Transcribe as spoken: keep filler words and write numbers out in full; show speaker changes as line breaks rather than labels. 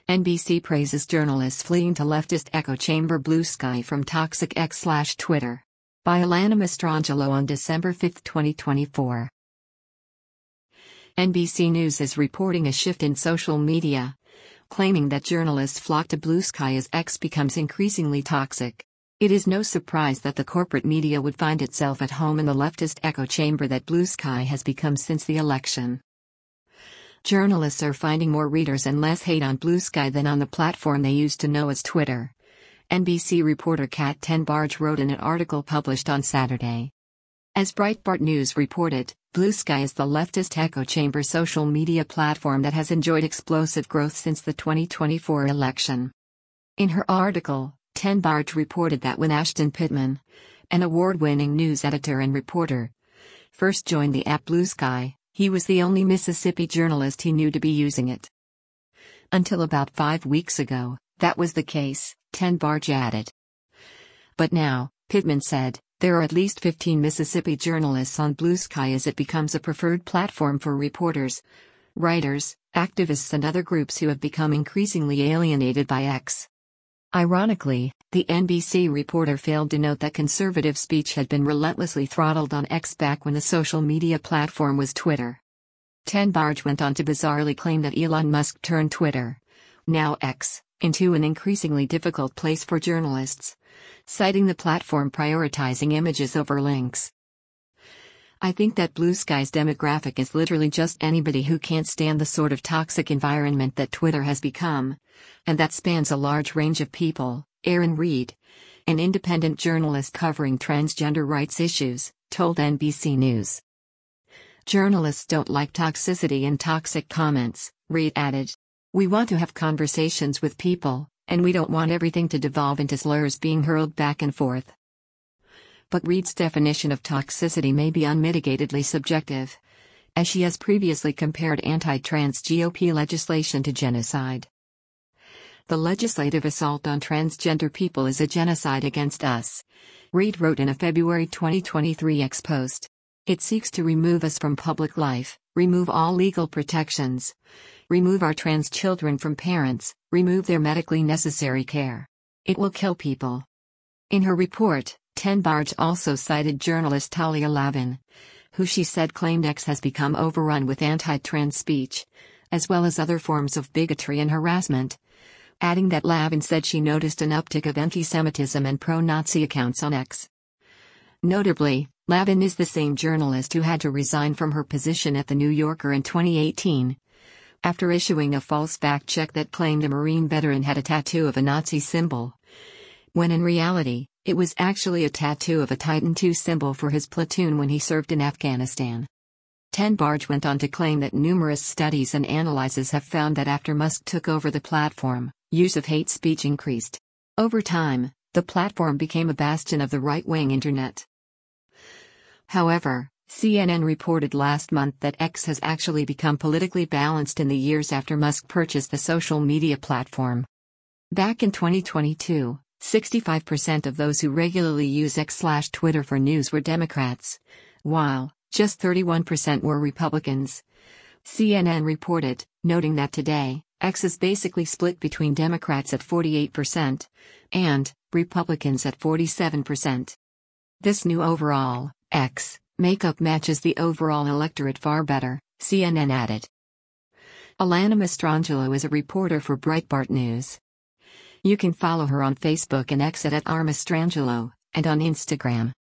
N B C praises journalists fleeing to leftist echo chamber blue sky from toxic X slash Twitter. By Alana Mastrangelo on December fifth, twenty twenty-four. N B C News is reporting a shift in social media, claiming that journalists flock to blue sky as X becomes increasingly toxic. It is no surprise that the corporate media would find itself at home in the leftist echo chamber that blue sky has become since the election. Journalists are finding more readers and less hate on Blue Sky than on the platform they used to know as Twitter. N B C reporter Kat Tenbarge wrote in an article published on Saturday. As Breitbart News reported, Blue Sky is the leftist echo chamber social media platform that has enjoyed explosive growth since the twenty twenty-four election. In her article, Tenbarge reported that when Ashton Pittman, an award-winning news editor and reporter, first joined the app Blue Sky, he was the only Mississippi journalist he knew to be using it. Until about five weeks ago, that was the case, Tenbarge added. But now, Pittman said, there are at least fifteen Mississippi journalists on Blue Sky as it becomes a preferred platform for reporters, writers, activists and other groups who have become increasingly alienated by X. Ironically, the N B C reporter failed to note that conservative speech had been relentlessly throttled on X back when the social media platform was Twitter. Tenbarge went on to bizarrely claim that Elon Musk turned Twitter, now X, into an increasingly difficult place for journalists, citing the platform prioritizing images over links. I think that Blue Sky's demographic is literally just anybody who can't stand the sort of toxic environment that Twitter has become, and that spans a large range of people, Aaron Reed, an independent journalist covering transgender rights issues, told N B C News. Journalists don't like toxicity and toxic comments, Reed added. We want to have conversations with people, and we don't want everything to devolve into slurs being hurled back and forth. But Reed's definition of toxicity may be unmitigatedly subjective, as she has previously compared anti-trans G O P legislation to genocide. The legislative assault on transgender people is a genocide against us, Reed wrote in a February twenty twenty-three X post. It seeks to remove us from public life, remove all legal protections, remove our trans children from parents, remove their medically necessary care. It will kill people. In her report, Tenbarge also cited journalist Talia Lavin, who she said claimed X has become overrun with anti-trans speech, as well as other forms of bigotry and harassment, adding that Lavin said she noticed an uptick of anti-Semitism and pro-Nazi accounts on X. Notably, Lavin is the same journalist who had to resign from her position at The New Yorker in twenty eighteen, after issuing a false fact check that claimed a Marine veteran had a tattoo of a Nazi symbol, when in reality, it was actually a tattoo of a Titan two symbol for his platoon when he served in Afghanistan. Tenbarge went on to claim that numerous studies and analyses have found that after Musk took over the platform, use of hate speech increased. Over time, the platform became a bastion of the right-wing internet. However, C N N reported last month that X has actually become politically balanced in the years after Musk purchased the social media platform. Back in twenty twenty-two, sixty-five percent of those who regularly use X slash Twitter for news were Democrats, while just thirty-one percent were Republicans. C N N reported, noting that today, X is basically split between Democrats at forty-eight percent and Republicans at forty-seven percent. This new overall X makeup matches the overall electorate far better, C N N added. Alana Mastrangelo is a reporter for Breitbart News. You can follow her on Facebook and X at, at r mastrangelo, and on Instagram.